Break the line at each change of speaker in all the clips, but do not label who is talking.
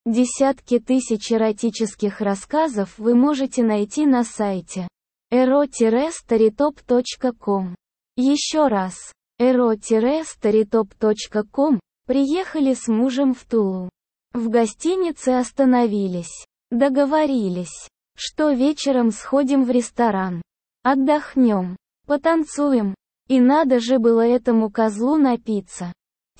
Десятки тысяч эротических рассказов вы можете найти на сайте ero-storytop.com. Еще раз, ero-storytop.com. Приехали с мужем в Тулу. В гостинице остановились. Договорились, что вечером сходим в ресторан. Отдохнем, потанцуем. И надо же было этому козлу напиться.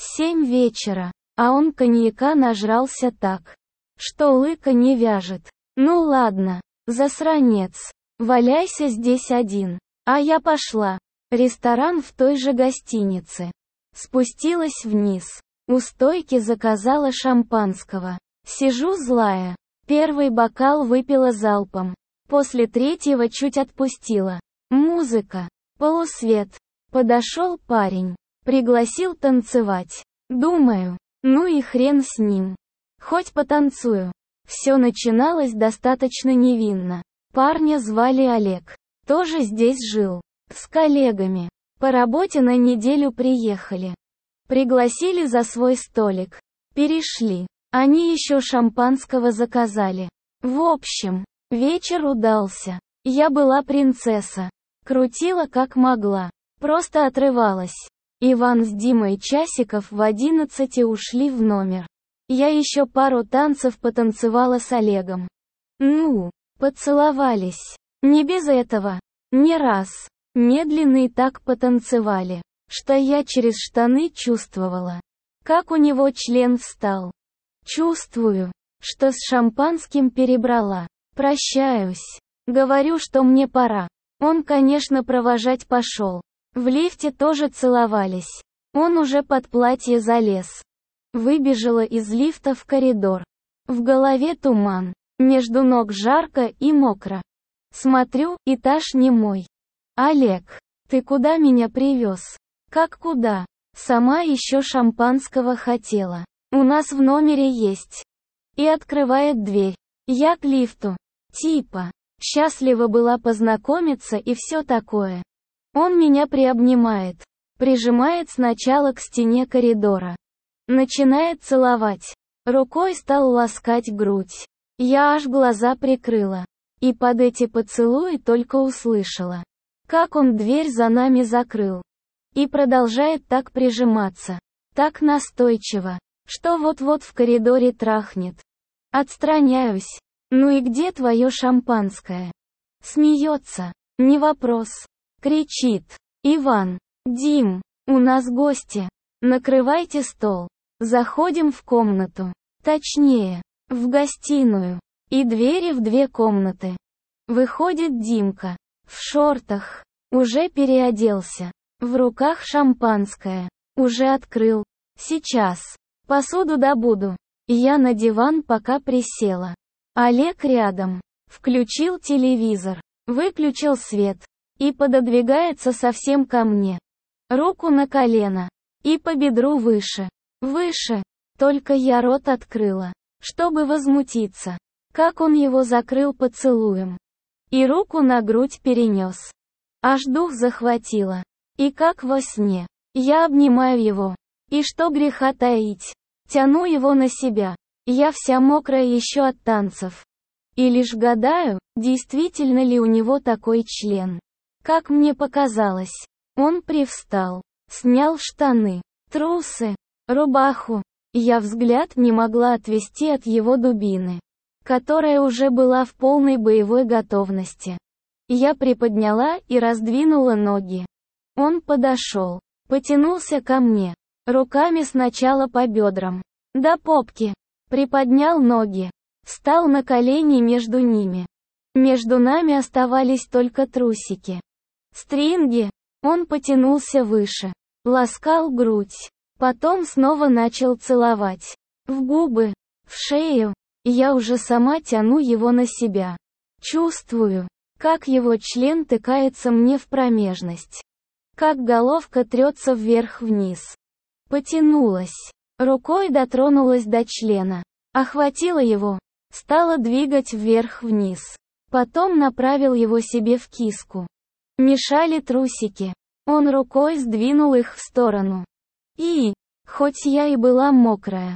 7 вечера, а он коньяка нажрался так, что лыка не вяжет. Ну ладно, засранец, валяйся здесь один. А я пошла. Ресторан в той же гостинице. Спустилась вниз. У стойки заказала шампанского. Сижу злая. Первый бокал выпила залпом. После третьего чуть отпустила. Музыка. Полусвет. Подошел парень. Пригласил танцевать. Думаю, ну и хрен с ним. Хоть потанцую. Все начиналось достаточно невинно. Парня звали Олег. Тоже здесь жил. С коллегами. По работе на неделю приехали. Пригласили за свой столик. Перешли. Они еще шампанского заказали. В общем, вечер удался. Я была принцесса. Крутила как могла. Просто отрывалась. Иван с Димой часиков в 11 ушли в номер. Я еще пару танцев потанцевала с Олегом. Ну, поцеловались. Не без этого. Не раз. Медленно и так потанцевали, что я через штаны чувствовала, как у него член встал. Чувствую, что с шампанским перебрала. Прощаюсь. Говорю, что мне пора. Он, конечно, провожать пошел. В лифте тоже целовались. Он уже под платье залез. Выбежала из лифта в коридор. В голове туман. Между ног жарко и мокро. Смотрю, этаж не мой. Олег, ты куда меня привез? Как куда? Сама еще шампанского хотела. У нас в номере есть. И открывает дверь. Я к лифту. Типа. Счастлива была познакомиться и все такое. Он меня приобнимает. Прижимает сначала к стене коридора. Начинает целовать. Рукой стал ласкать грудь. Я аж глаза прикрыла. И под эти поцелуи только услышала, как он дверь за нами закрыл. И продолжает так прижиматься. Так настойчиво, что вот-вот в коридоре трахнет. Отстраняюсь. Ну и где твое шампанское? Смеется. Не вопрос. Кричит. Иван. Дим. У нас гости. Накрывайте стол. Заходим в комнату. Точнее, в гостиную. И двери в 2 комнаты. Выходит Димка. В шортах. Уже переоделся. В руках шампанское. Уже открыл. Сейчас. Посуду добуду. Я на диван пока присела. Олег рядом. Включил телевизор. Выключил свет. И пододвигается совсем ко мне. Руку на колено. И по бедру выше. Выше. Только я рот открыла, чтобы возмутиться. Как он его закрыл поцелуем. И руку на грудь перенес. Аж дух захватило. И как во сне. Я обнимаю его. И что греха таить. Тяну его на себя. Я вся мокрая еще от танцев. И лишь гадаю, действительно ли у него такой член. Как мне показалось. Он привстал. Снял штаны, трусы, рубаху. Я взгляд не могла отвести от его дубины, которая уже была в полной боевой готовности. Я приподняла и раздвинула ноги. Он подошел, потянулся ко мне, руками сначала по бедрам, до попки, приподнял ноги, встал на колени между ними. Между нами оставались только трусики. Стринги. Он потянулся выше, ласкал грудь, потом снова начал целовать. В губы, в шею. Я уже сама тяну его на себя. Чувствую, как его член тыкается мне в промежность. Как головка трется вверх-вниз. Потянулась. Рукой дотронулась до члена. Охватила его. Стала двигать вверх-вниз. Потом направил его себе в киску. Мешали трусики. Он рукой сдвинул их в сторону. И, хоть я и была мокрая,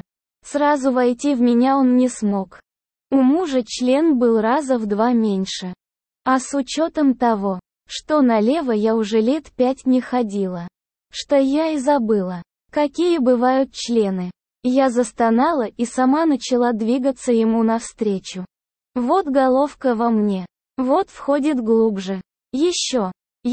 Сразу войти в меня он не смог. У мужа член был раза в 2 меньше. А с учетом того, что налево я уже лет 5 не ходила, что я и забыла, какие бывают члены. Я застонала и сама начала двигаться ему навстречу. Вот головка во мне. Вот входит глубже. Еще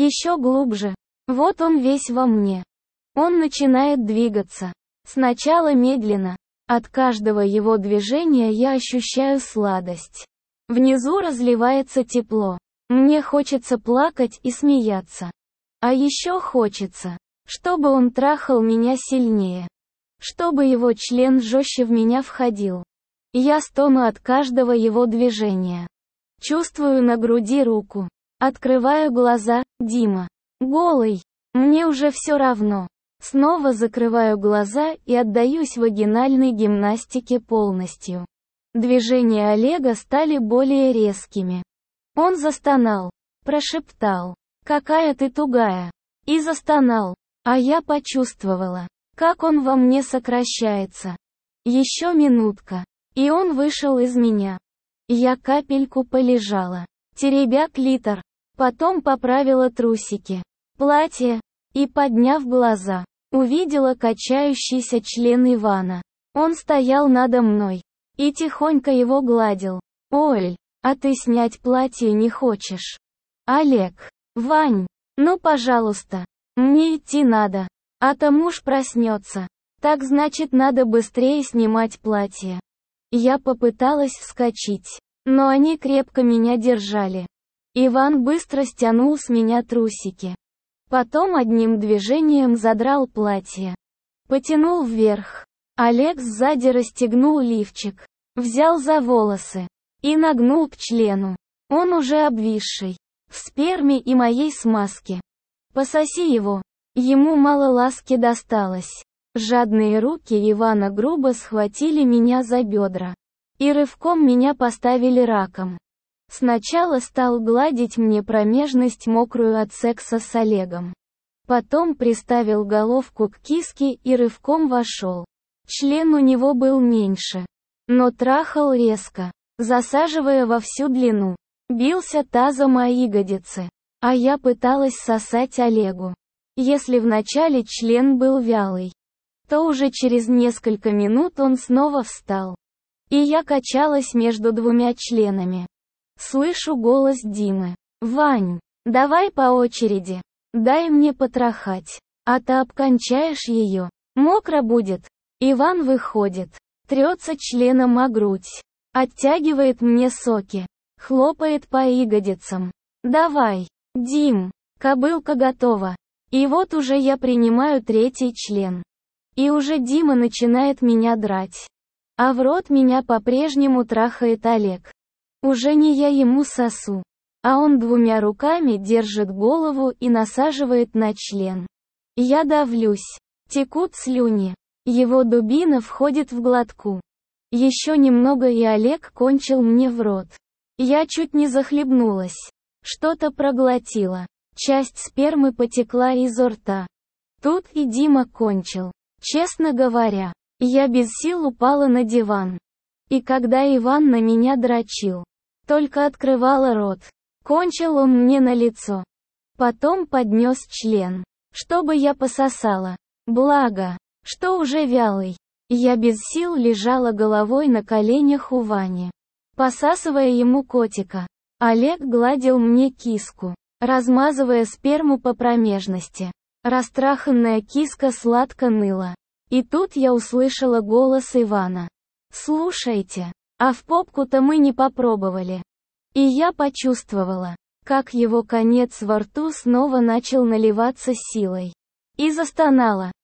глубже. Вот он весь во мне. Он начинает двигаться. Сначала медленно. От каждого его движения я ощущаю сладость. Внизу разливается тепло. Мне хочется плакать и смеяться. А еще хочется, чтобы он трахал меня сильнее. Чтобы его член жестче в меня входил. Я стону от каждого его движения. Чувствую на груди руку. Открываю глаза, Дима. Голый. Мне уже все равно. Снова закрываю глаза и отдаюсь вагинальной гимнастике полностью. Движения Олега стали более резкими. Он застонал. Прошептал. «Какая ты тугая!» И застонал. А я почувствовала, как он во мне сокращается. Еще минутка. И он вышел из меня. Я капельку полежала, теребя клитор. Потом поправила трусики, платье. И, подняв глаза, увидела качающийся член Ивана. Он стоял надо мной. И тихонько его гладил. «Оль, а ты снять платье не хочешь?» «Олег, Вань, ну пожалуйста. Мне идти надо. А то муж проснется. Так значит надо быстрее снимать платье». Я попыталась вскочить, но они крепко меня держали. Иван быстро стянул с меня трусики. Потом одним движением задрал платье. Потянул вверх. Олег сзади расстегнул лифчик. Взял за волосы. И нагнул к члену. Он уже обвисший. В сперме и моей смазке. «Пососи его». Ему мало ласки досталось. Жадные руки Ивана грубо схватили меня за бедра. И рывком меня поставили раком. Сначала стал гладить мне промежность мокрую от секса с Олегом. Потом приставил головку к киске и рывком вошел. Член у него был меньше. Но трахал резко, засаживая во всю длину. Бился тазом о ягодицы. А я пыталась сосать Олегу. Если вначале член был вялый, то уже через несколько минут он снова встал. И я качалась между 2 членами. Слышу голос Димы. «Вань, давай по очереди. Дай мне потрахать. А ты обкончаешь ее. Мокро будет». Иван выходит. Трется членом о грудь. Оттягивает мне соки. Хлопает по ягодицам. «Давай, Дим, кобылка готова». И вот уже я принимаю 3-й член. И уже Дима начинает меня драть. А в рот меня по-прежнему трахает Олег. Уже не я ему сосу. А он 2 руками держит голову и насаживает на член. Я давлюсь. Текут слюни. Его дубина входит в глотку. Еще немного и Олег кончил мне в рот. Я чуть не захлебнулась. Что-то проглотила. Часть спермы потекла изо рта. Тут и Дима кончил. Честно говоря, я без сил упала на диван. И когда Иван на меня дрочил, только открывала рот, кончил он мне на лицо. Потом поднес член, чтобы я пососала. Благо, что уже вялый. Я без сил лежала головой на коленях у Вани, посасывая ему котика. Олег гладил мне киску, размазывая сперму по промежности. Растраханная киска сладко ныла. И тут я услышала голос Ивана. «Слушайте, а в попку-то мы не попробовали». И я почувствовала, как его конец во рту снова начал наливаться силой. И застонала.